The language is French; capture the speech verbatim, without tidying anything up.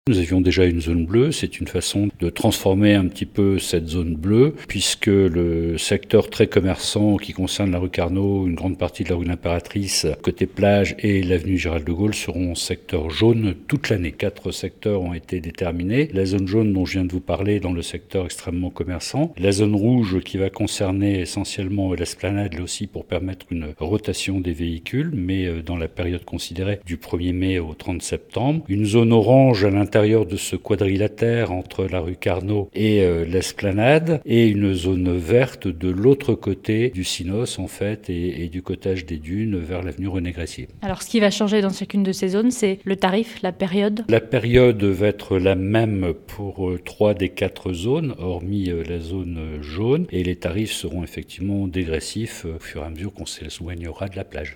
Nous avions déjà une zone bleue, c'est une façon de transformer un petit peu cette zone bleue, puisque le secteur très commerçant qui concerne la rue Carnot, une grande partie de la rue de l'Impératrice, côté plage et l'avenue Gérald de Gaulle seront en secteur jaune toute l'année. Quatre secteurs ont été déterminés. La zone jaune dont je viens de vous parler dans le secteur extrêmement commerçant. La zone rouge qui va concerner essentiellement l'esplanade, là aussi pour permettre une rotation des véhicules, mais dans la période considérée du premier mai au trente septembre. Une zone orange à l'intérieur l'intérieur de ce quadrilatère entre la rue Carnot et euh, l'esplanade, et une zone verte de l'autre côté du Cinos en fait et, et du cottage des Dunes vers l'avenue René-Gressier. Alors ce qui va changer dans chacune de ces zones, c'est le tarif, la période. La période va être la même pour euh, trois des quatre zones, hormis euh, la zone jaune, et les tarifs seront effectivement dégressifs euh, au fur et à mesure qu'on s'éloignera de la plage.